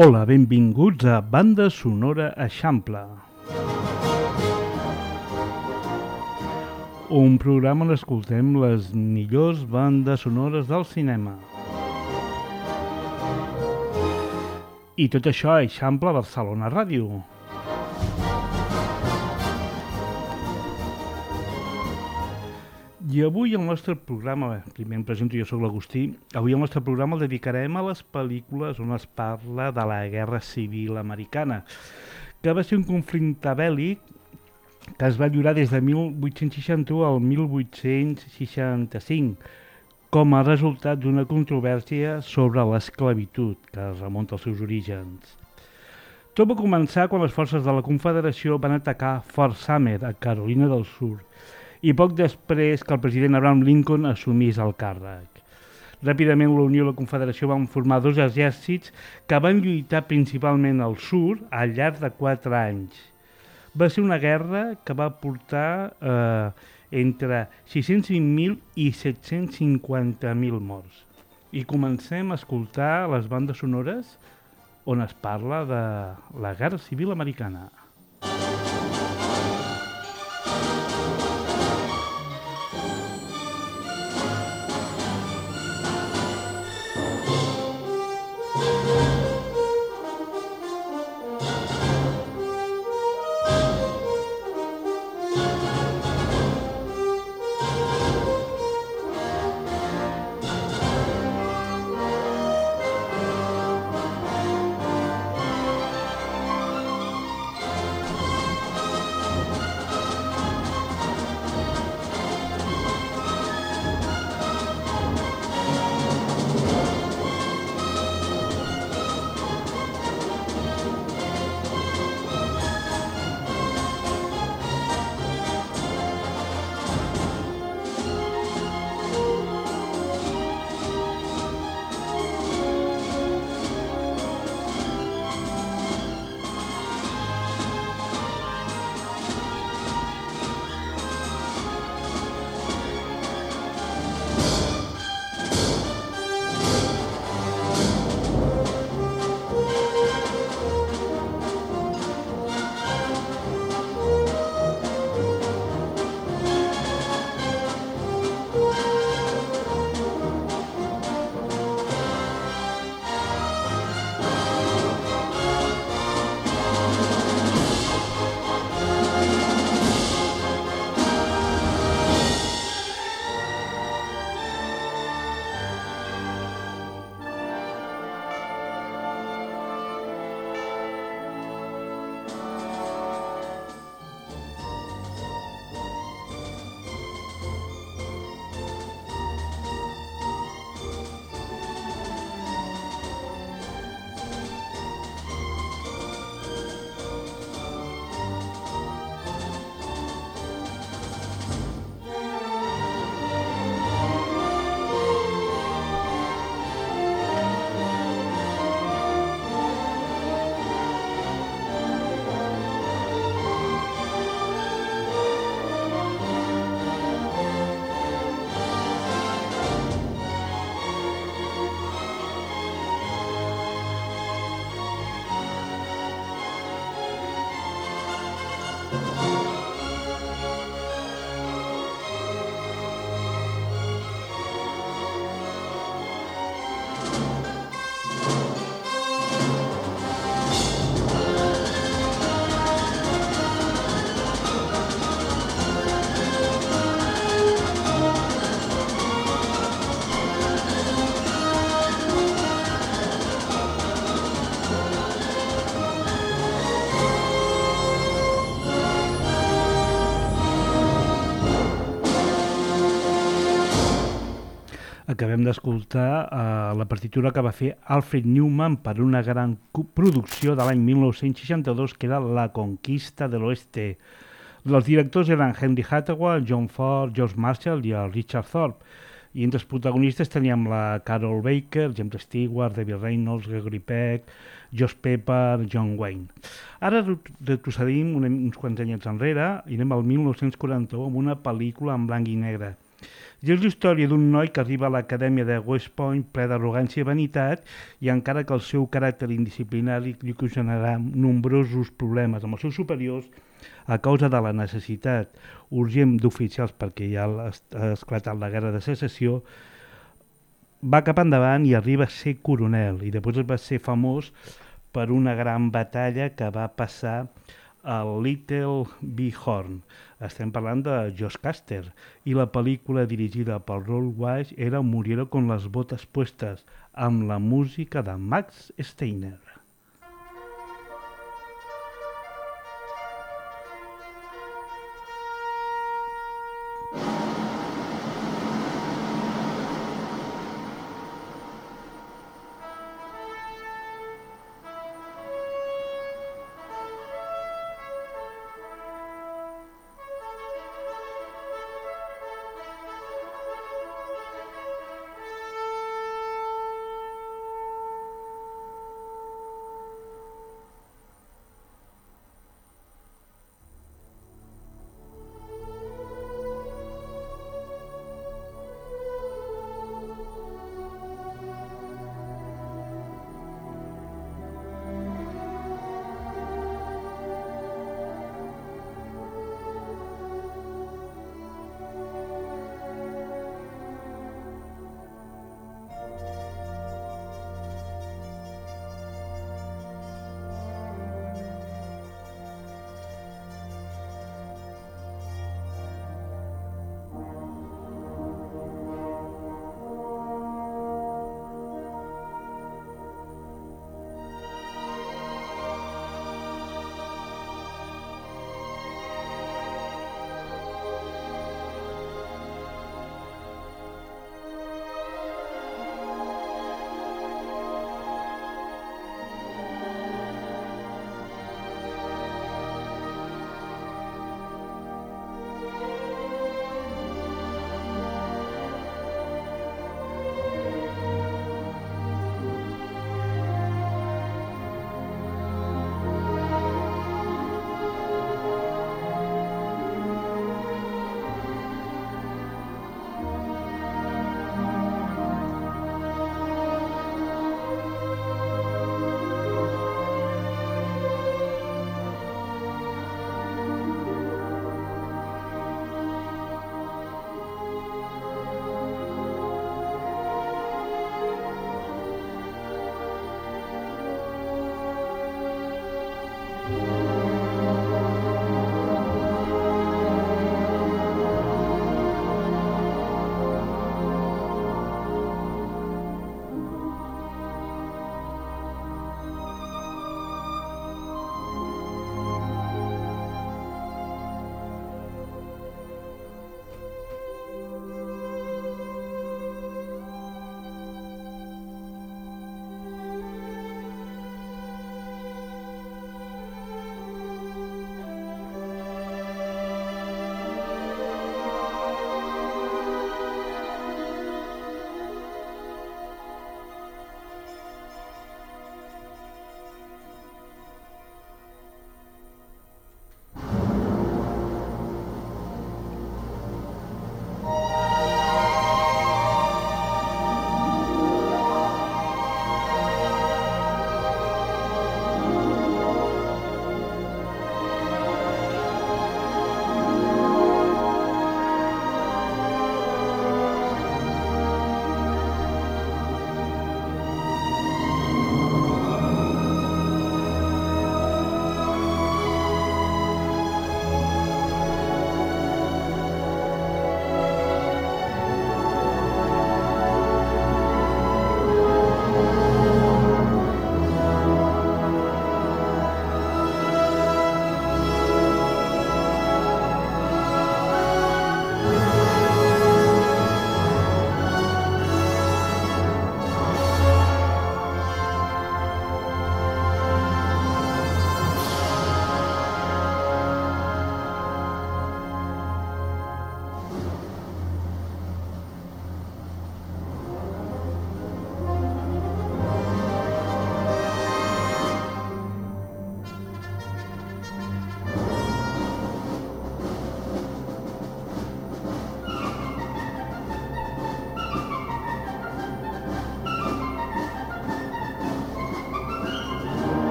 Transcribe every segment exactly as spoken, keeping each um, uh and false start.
Hola, benvinguts a Banda Sonora Eixample. Un programa on escoltem les millors bandes sonores del cinema. I tot això a Eixample Barcelona Ràdio. I avui el nostre programa, primer em presento, jo soc l'Agustí, avui el nostre programa el dedicarem a les pel·lícules on es parla de la Guerra Civil Americana, que va ser un conflicte bèl·lic que es va lliurar des de mil vuit-cents seixanta-u al mil vuit-cents seixanta-cinc, com a resultat d'una controvèrsia sobre l'esclavitud, que es remunta als seus orígens. Tot va començar quan les forces de la Confederació van atacar Fort Sumter, a Carolina del Sud, i poc després que el president Abraham Lincoln assumís el càrrec. Ràpidament la Unió i la Confederació van formar dos exèrcits que van lluitar principalment al sud al llarg de quatre anys. Va ser una guerra que va portar eh, entre sis-cents vint mil i set-cents cinquanta mil morts. I comencem a escoltar les bandes sonores on es parla de la Guerra Civil Americana. Acabem d'escoltar uh, la partitura que va fer Alfred Newman per una gran producció de l'any mil nou-cents seixanta-dos, que era La Conquista de l'Oeste. Els directors eren Henry Hathaway, John Ford, George Marshall i el Richard Thorpe. I entre els protagonistes teníem la Carol Baker, James Stewart, David Reynolds, Gregory Peck, Josh Pepper, John Wayne. Ara retrocedim uns quants anys enrere i anem al mil nou-cents quaranta-u amb una pel·lícula en blanc i negre, I és la història d'un noi que arriba a l'acadèmia de West Point ple d'arrogància i vanitat i encara que el seu caràcter indisciplinari li ocasionarà nombrosos problemes amb els seus superiors a causa de la necessitat urgent d'oficials perquè ja ha esclatat la guerra de secessió, va cap endavant i arriba a ser coronel i després va ser famós per una gran batalla que va passar a Little Bighorn. Estem parlant de Josh Custer i la pel·lícula dirigida per Raoul Walsh era Murieron con las botas puestas amb la música de Max Steiner.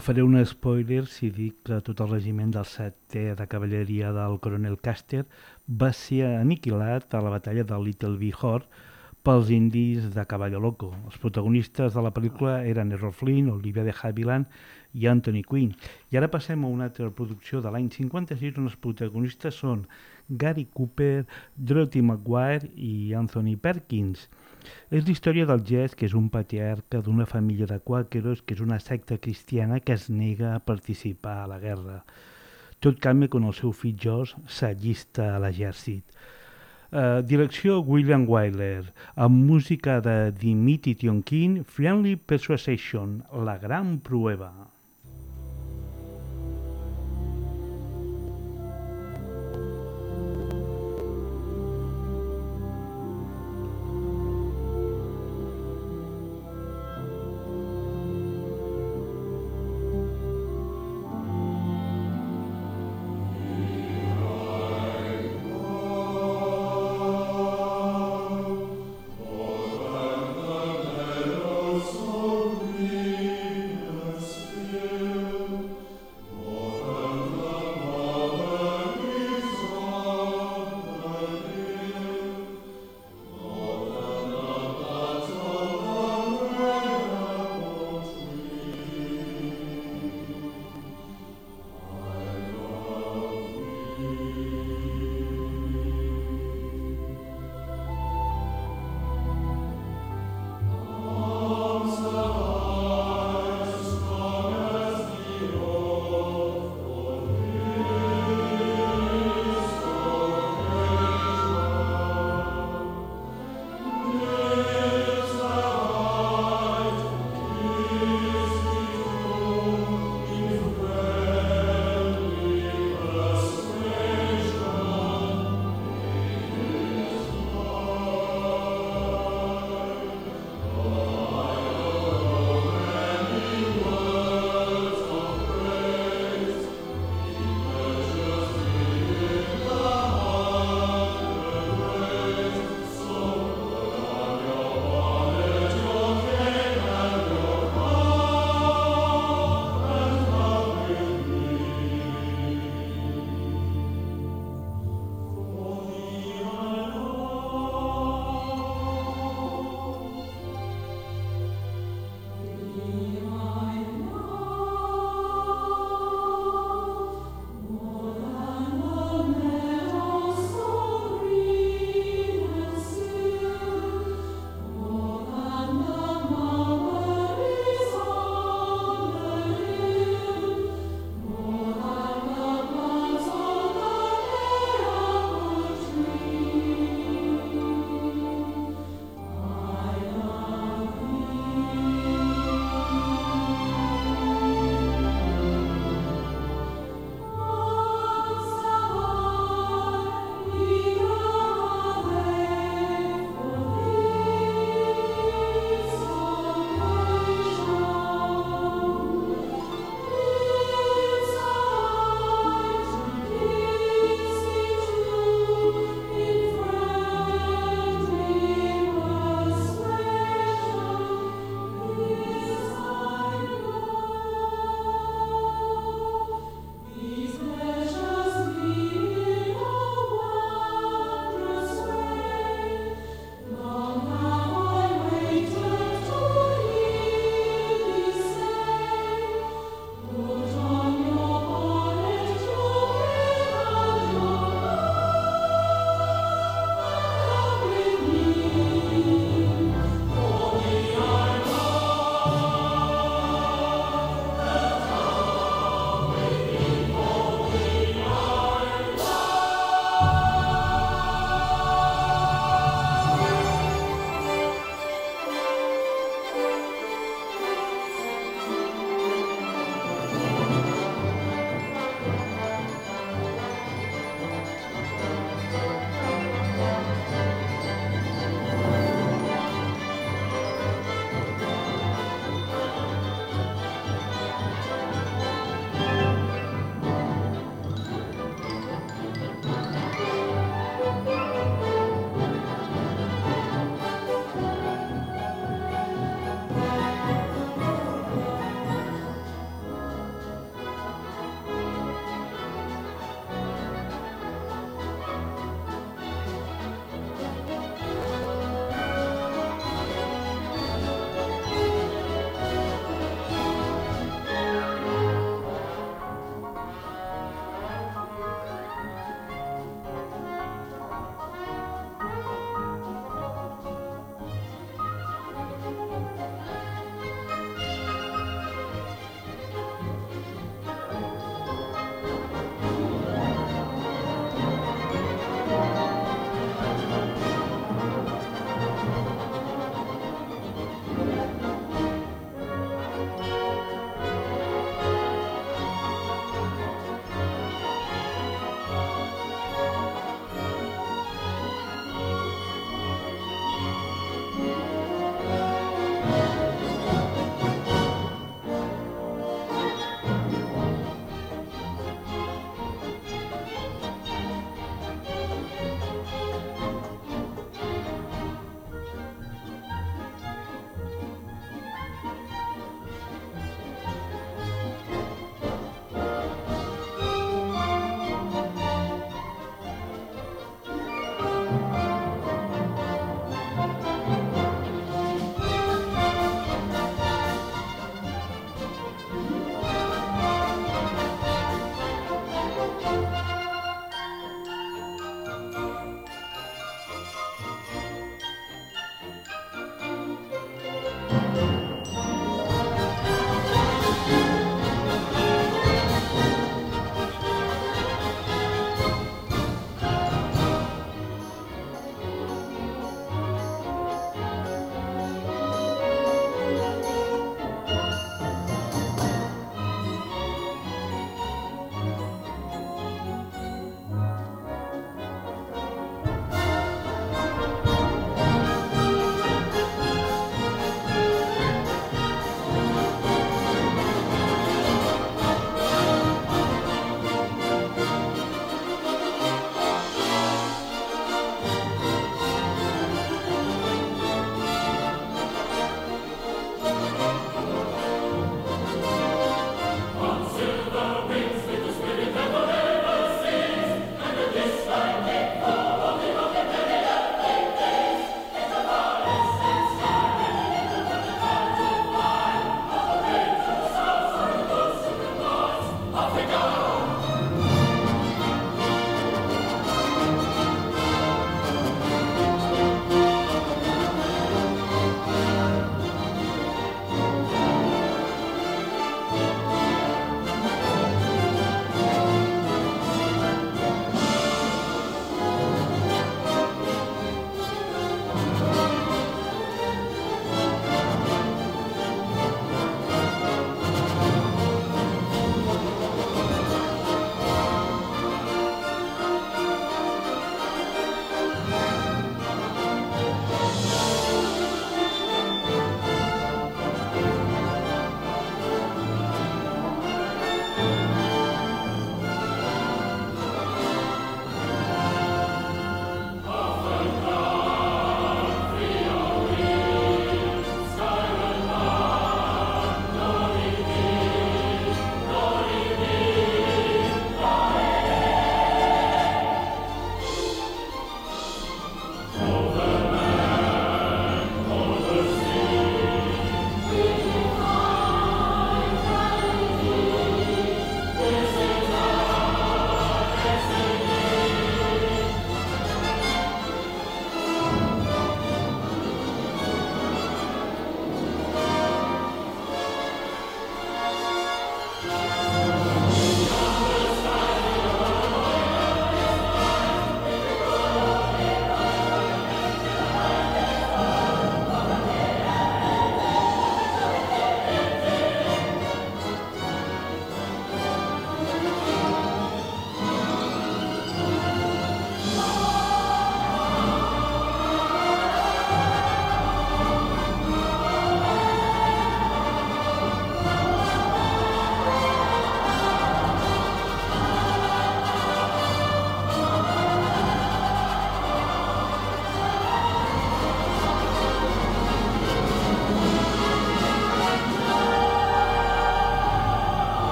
faré un spoiler si dic que tot el regiment del setè de cavalleria del coronel Custer va ser aniquilat a la batalla de Little Bihor pels indis de Caballo Loco. Els protagonistes de la pel·lícula eren Errol Flynn, Olivia de Havilland i Anthony Quinn. I ara passem a una altra producció de l'any cinquanta-sis on els protagonistes són Gary Cooper, Dorothy McGuire i Anthony Perkins. És la història del Jess, que és un patriarca d'una família de quàqueros, que és una secta cristiana que es nega a participar a la guerra. Tot canvia quan el seu fill Josh s'allista a l'exèrcit. Uh, direcció William Wyler, amb música de Dimitri Tionkin, Friendly Persuasion, la gran prueba. Spirit.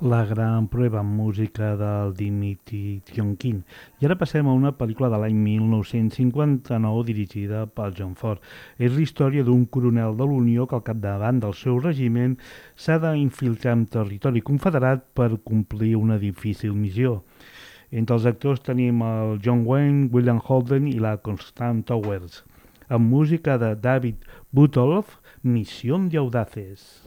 La gran prueba en música del Dimitri Tionkin. I ara passem a una pel·lícula de l'any mil nou-cents cinquanta-nou dirigida pel John Ford. És la història d'un coronel de l'Unió que al capdavant del seu regiment s'ha d'infiltrar en territori confederat per complir una difícil missió. Entre els actors tenim el John Wayne, William Holden i la Constance Towers. Amb música de David Buttolph, Misión de Audaces.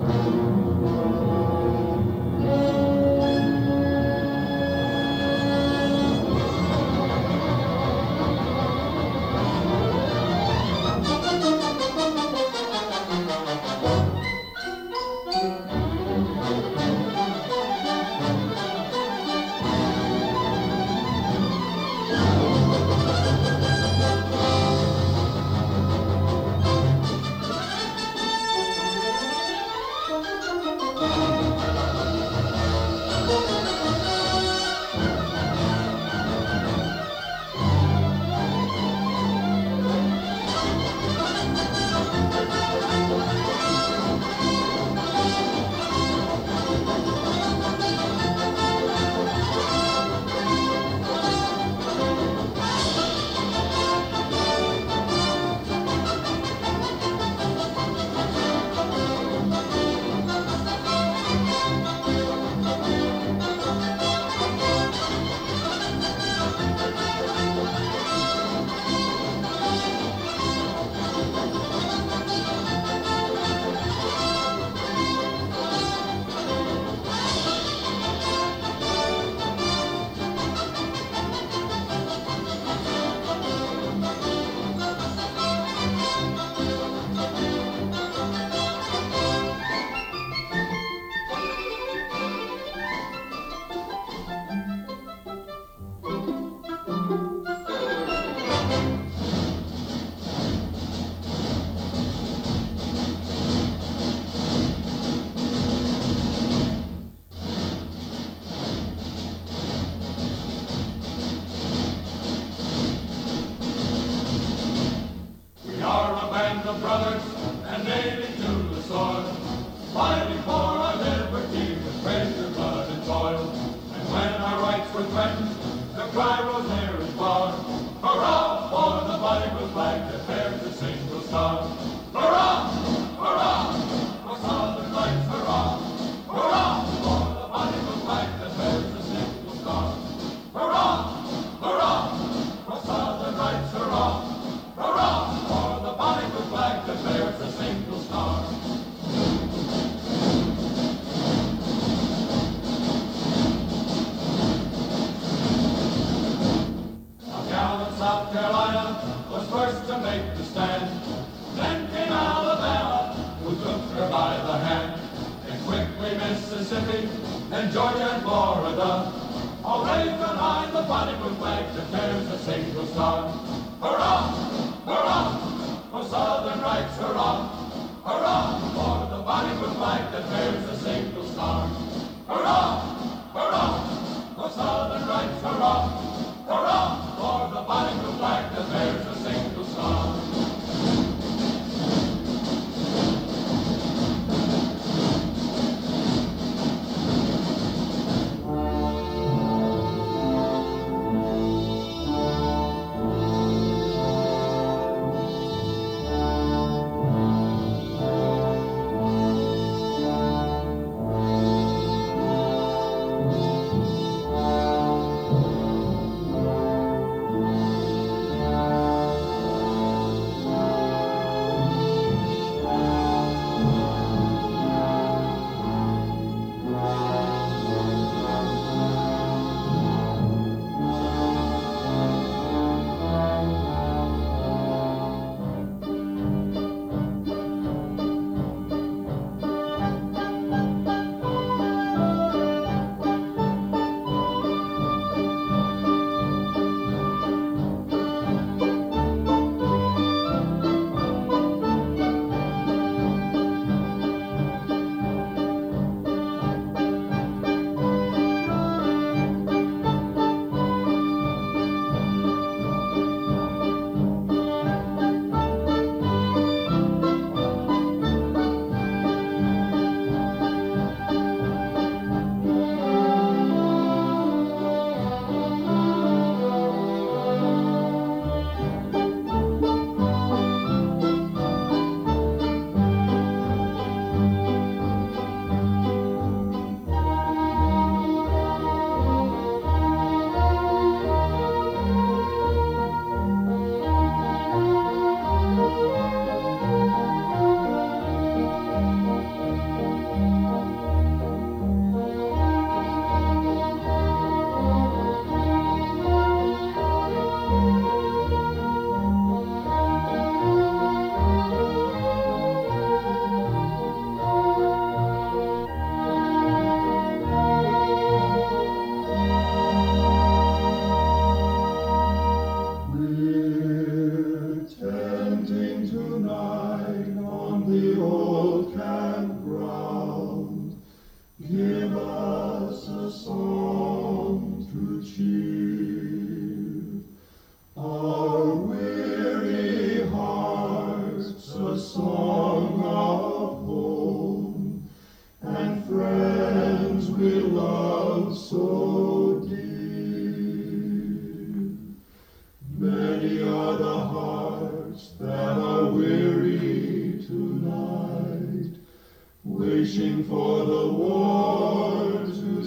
weary tonight, wishing for the war to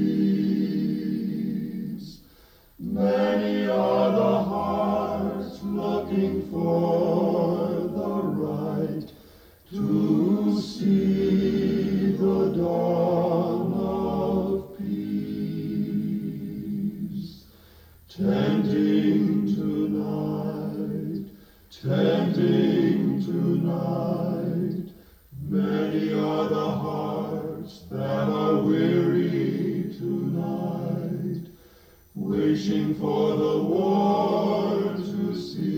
cease. Many are the hearts looking for the right to see the dawn of peace. Tending tonight, tending tonight, many are the hearts that are weary tonight, wishing for the war to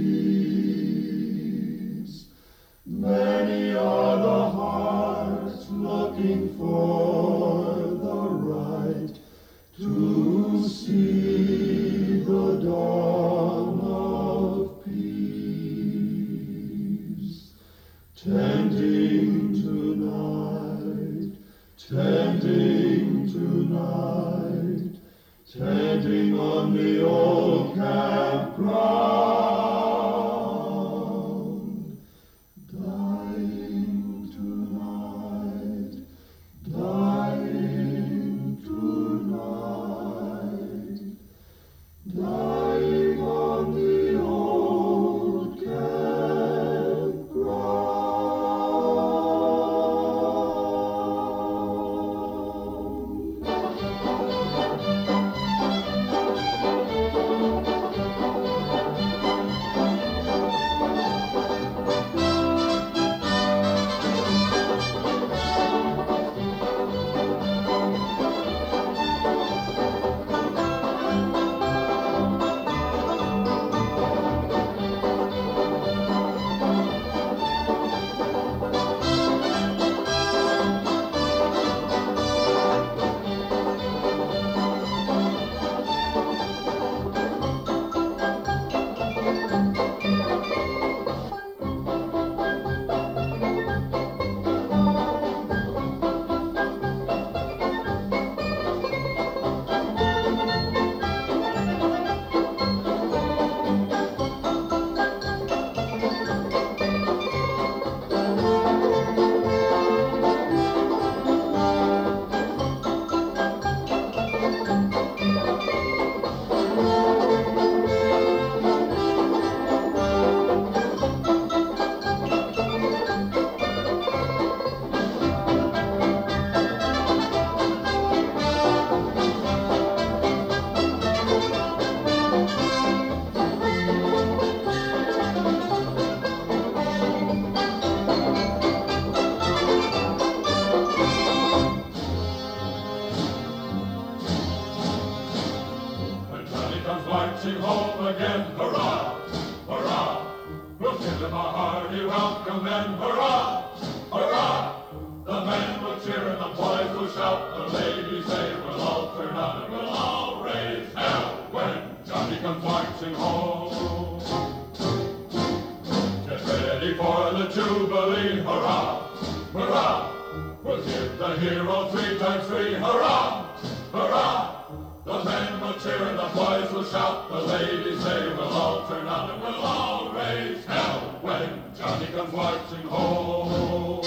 cease. Many are the hearts looking for the right to see the dawn of peace. Tending tonight, tending tonight, tending on the old campground, dying tonight, dying tonight, dying on the old campground. Marching home again, hurrah, hurrah, we'll give them a hearty welcome then, hurrah, hurrah, the men will cheer and the boys will shout, the ladies say we'll all turn out and we'll all raise hell when Johnny comes marching home. Get ready for the Jubilee, hurrah, hurrah, we'll give the hero three times three, hurrah, hurrah. The men will cheer and the boys will shout, the ladies say we'll all turn out and we'll all raise hell when Johnny comes marching home.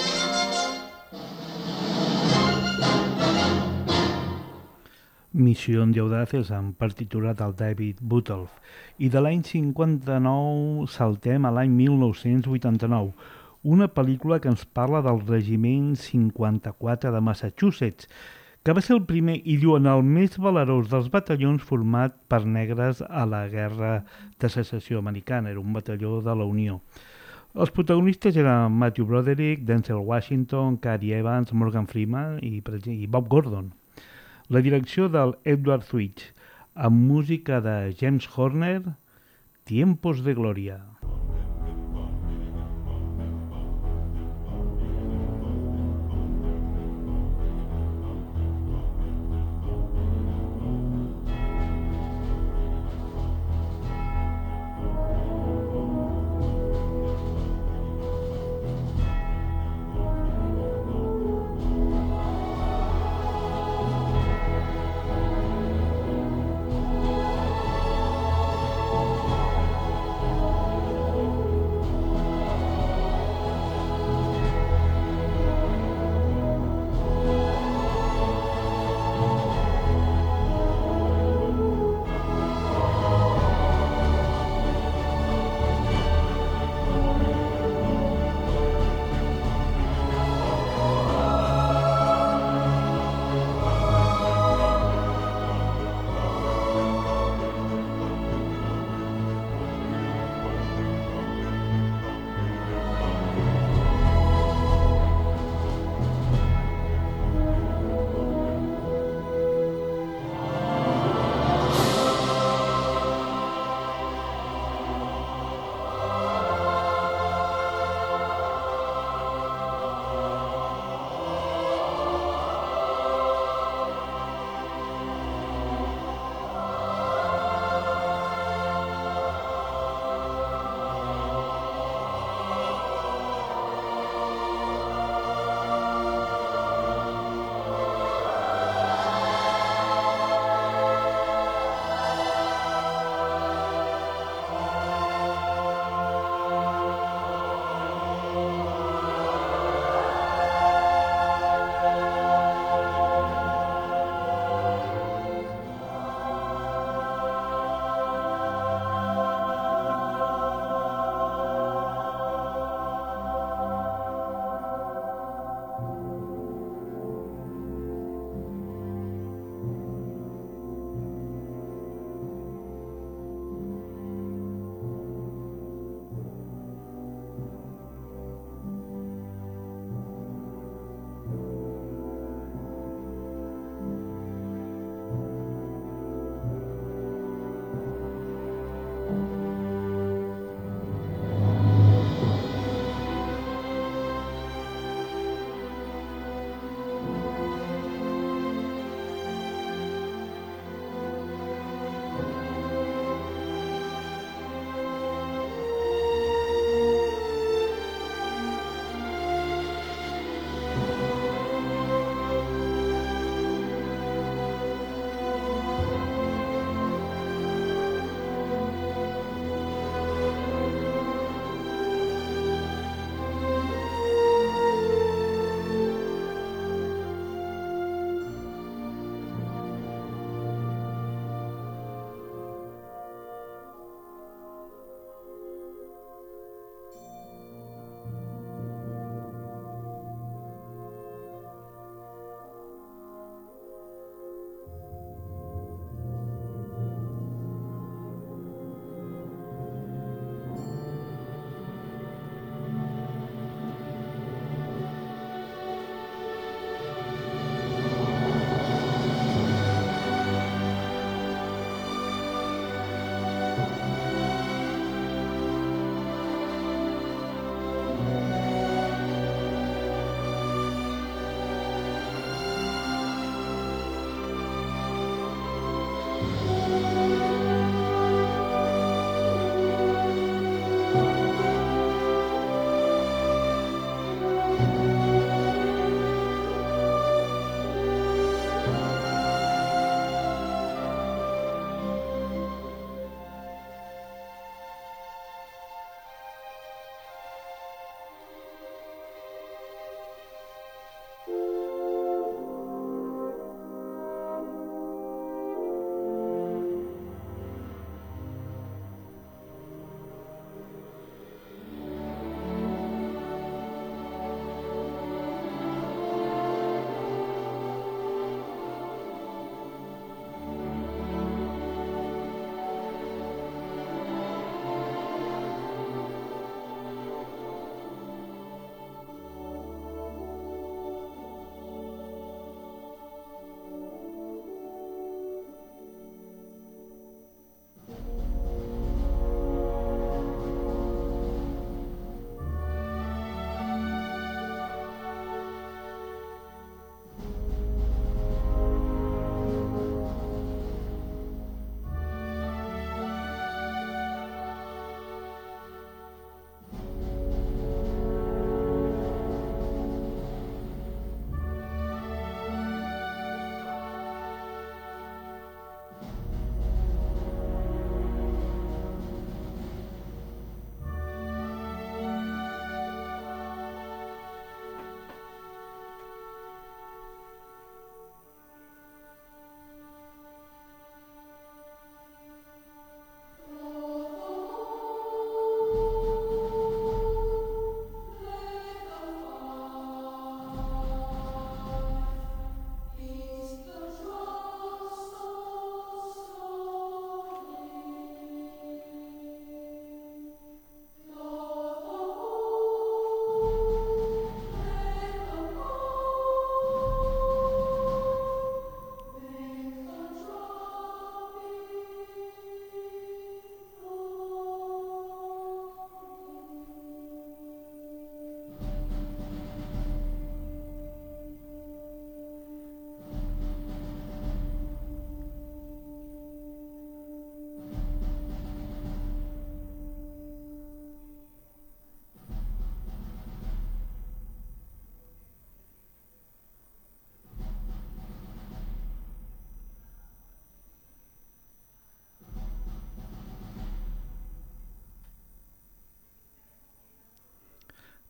Misión de Audaces amb partitura del David Butolph. I de l'any cinquanta-nou saltem a l'any mil nou-cents vuitanta-nou, una pel·lícula que ens parla del regiment cinquanta-quatre de Massachusetts, que va ser el primer i diuen el més valerós dels batallons format per negres a la Guerra de Secessió Americana. Era un batalló de la Unió. Els protagonistes eren Matthew Broderick, Denzel Washington, Cary Evans, Morgan Freeman i, i Bob Gordon. La direcció del Edward Thwaites, amb música de James Horner, Tiempos de Gloria.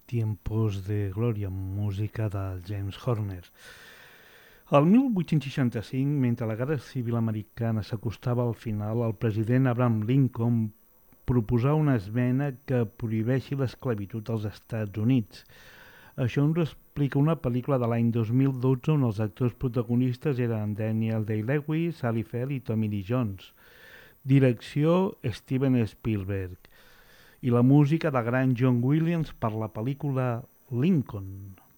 Tiempos de Glòria, música de James Horner. El mil vuit-cents seixanta-cinc, mentre la Guerra Civil Americana s'acostava al final, el president Abraham Lincoln proposà una esmena que prohibeixi l'esclavitud als Estats Units. Això ens ho explica una pel·lícula de l'any dos mil dotze on els actors protagonistes eren Daniel Day-Lewis, Sally Field i Tommy Lee Jones. Direcció Steven Spielberg. I la música del gran John Williams per la pel·lícula Lincoln.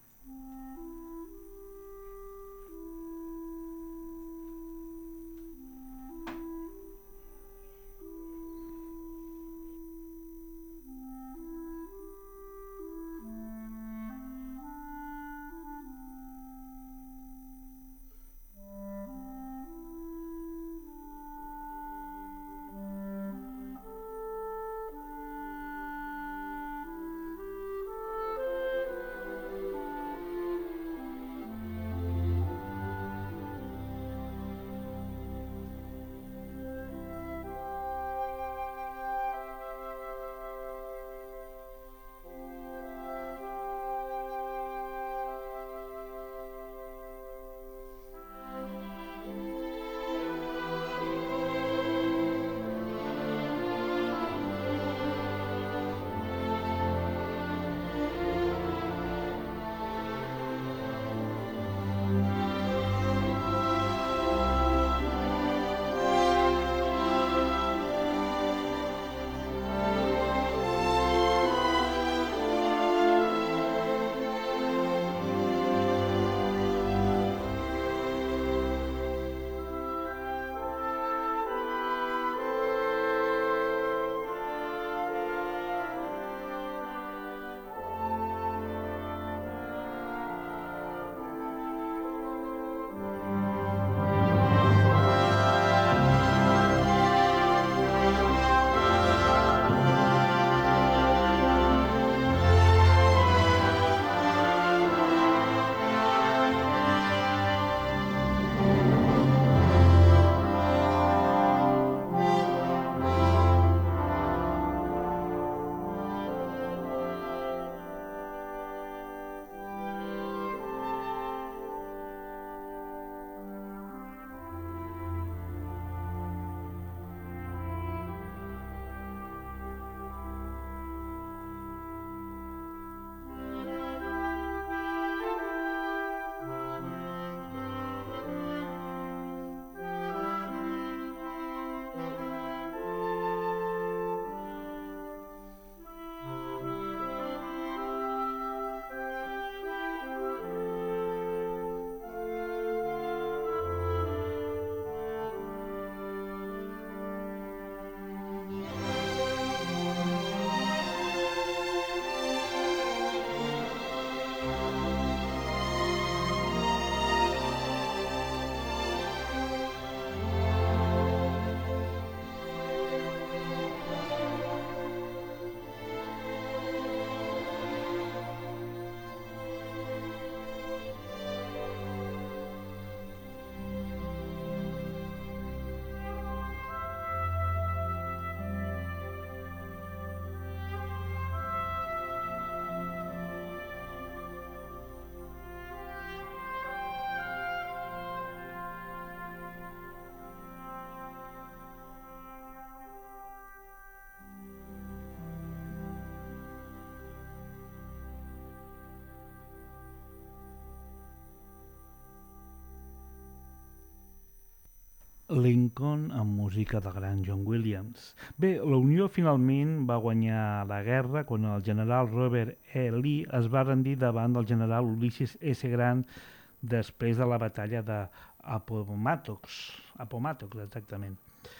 Lincoln amb música de gran John Williams. Bé, la Unió finalment va guanyar la guerra quan el general Robert E. Lee es va rendir davant del general Ulysses S. Grant després de la batalla d'Appomattox, Appomattox, exactament.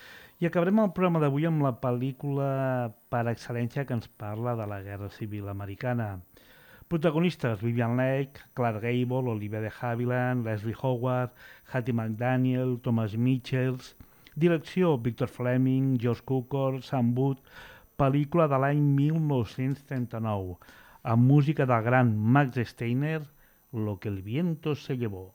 I acabarem el programa d'avui amb la pel·lícula per excel·lència que ens parla de la Guerra Civil Americana. Protagonistes: Vivian Leigh, Clark Gable, Olivia de Havilland, Leslie Howard, Hattie McDaniel, Thomas Mitchells. Direcció: Victor Fleming, George Cukor, Sam Wood. Pel·lícula de l'any mil nou-cents trenta-nou, amb música del gran Max Steiner, Lo que el viento se llevó.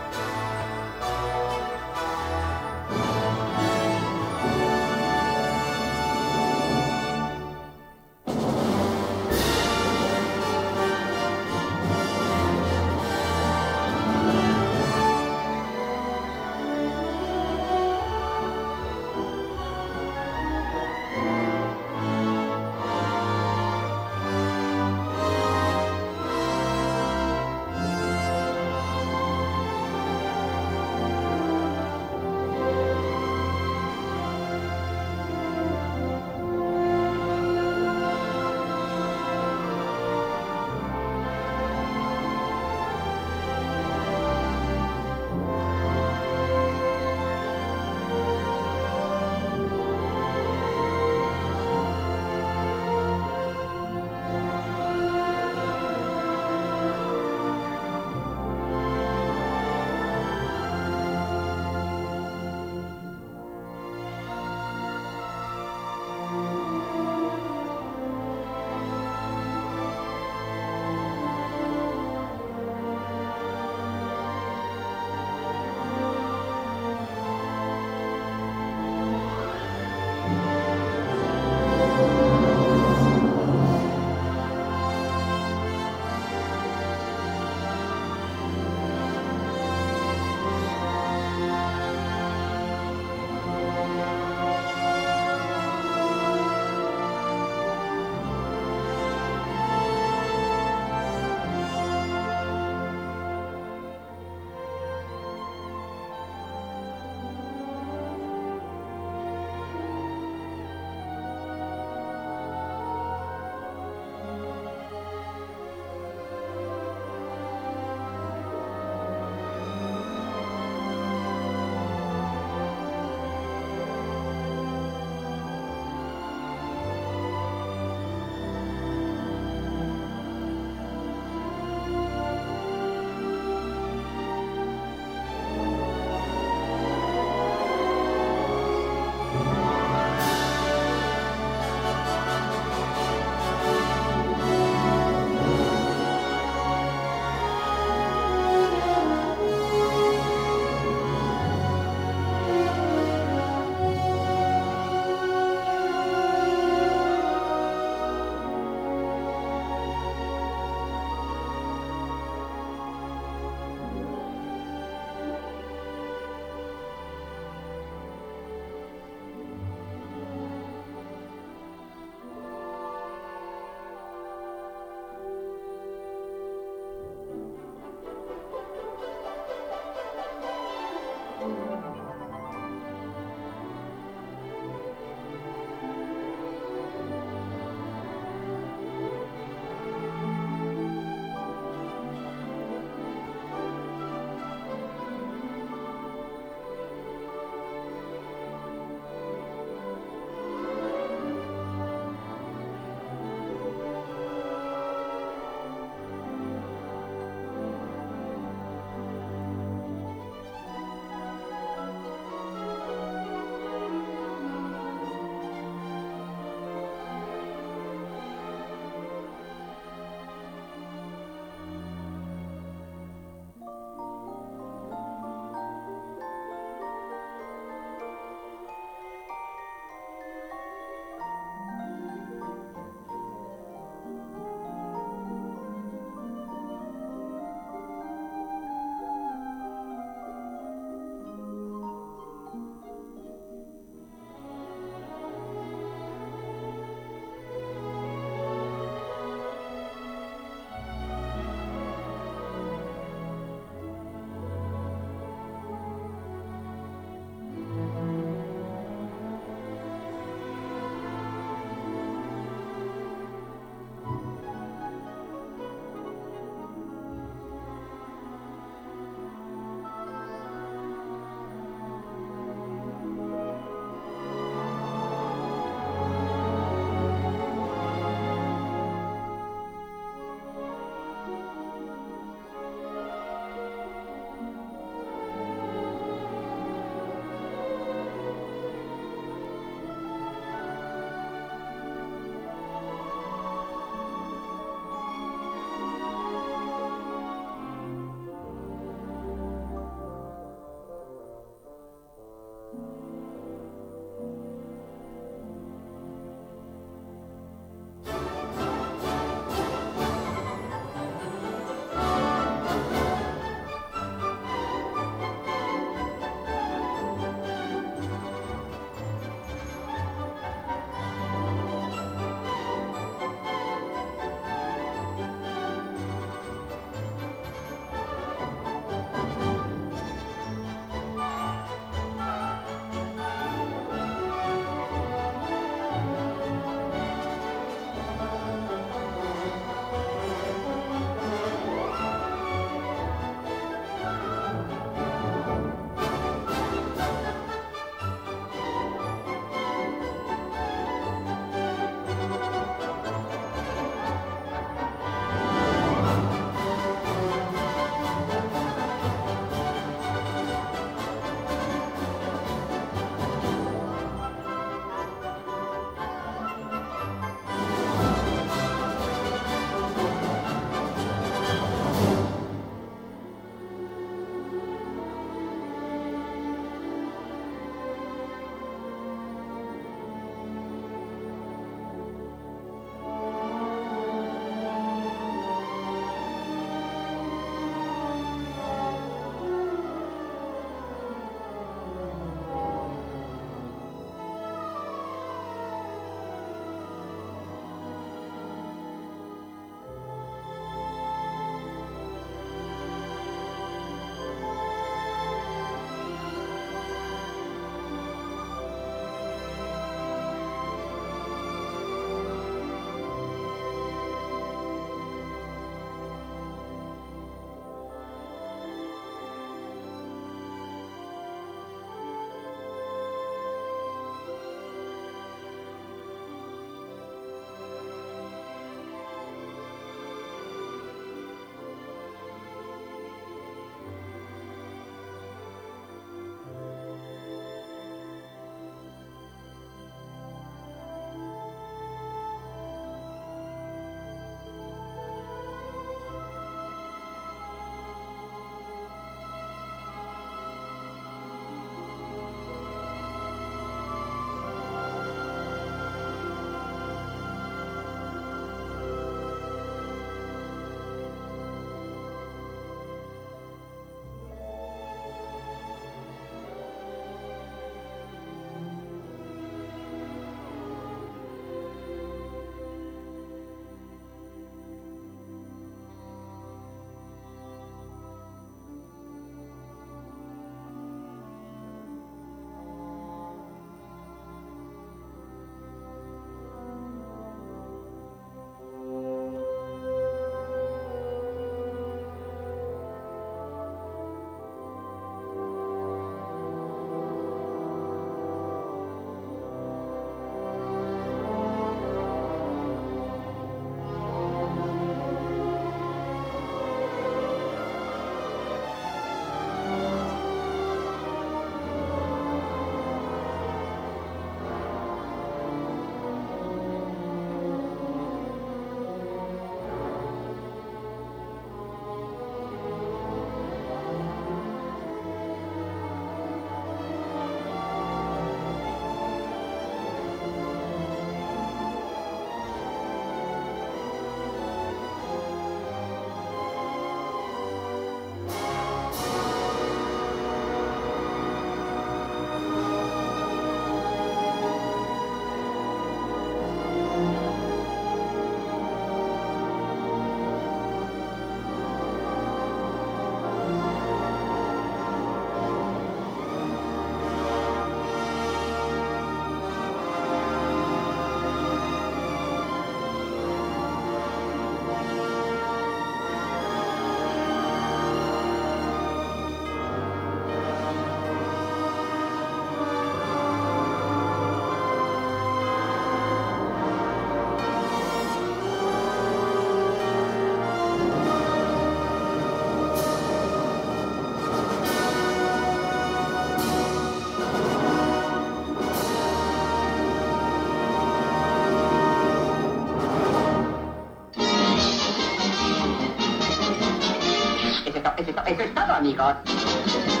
Eso es todo, amigos.